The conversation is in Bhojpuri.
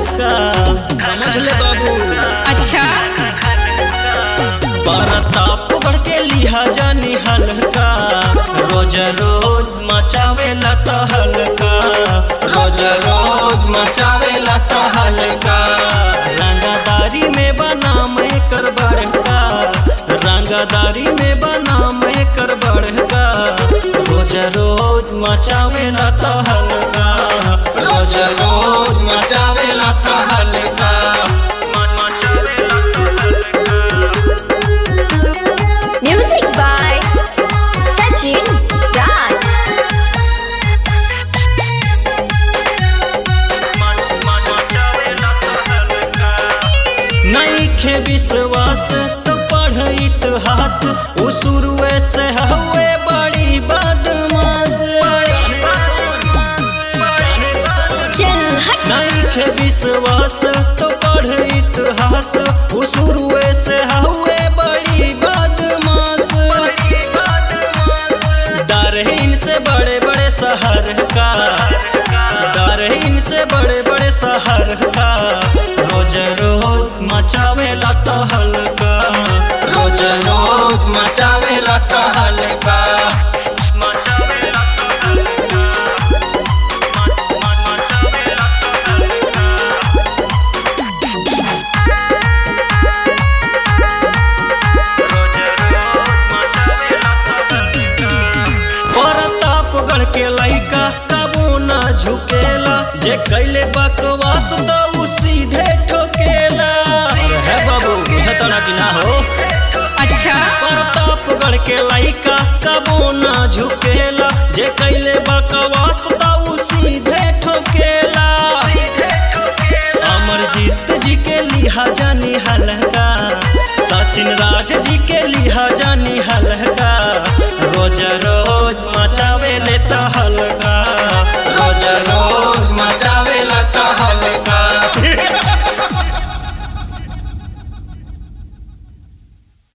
हल्का, समझ ले बाबू। अच्छा परताप पकड़ के लिहा जानी हल्का, रोज रोज मचावेला तो हल्का, रोज रोज मचावेला तो हल्का। रंगदारी में बना मैं कर बड़का, रंगदारी में बना मैं कर बड़का, रोज रोज मचावेला तो हल्का, रोज रोज मचावेला तो हल्का। Music by Sachin Raj. नहीं खे विश्वास तो पढ़ इतिहास, उ शुरुए से हुए बड़ी बदमाश। चल हट। नहीं खे विश्वास तो पढ़ इतिहास, उ शुरुए से हुए बड़ी बदमाश। डर है इनसे बड़े बड़े शहर का, डर है इनसे बड़े बड़े शहर का, रोज रोज मचावेला तो हल्का, रोज रोज मचावेला तो हल्का। प्रतापगढ़ के लइका कबो ना झुकेला, जे कैले बकवास तो उ सीधे ठोकेला। है बाबू बुझता ना कि ना हो। अच्छा प्रतापगढ़ के लइका कबो ना झुकेला, जे कैले बकवास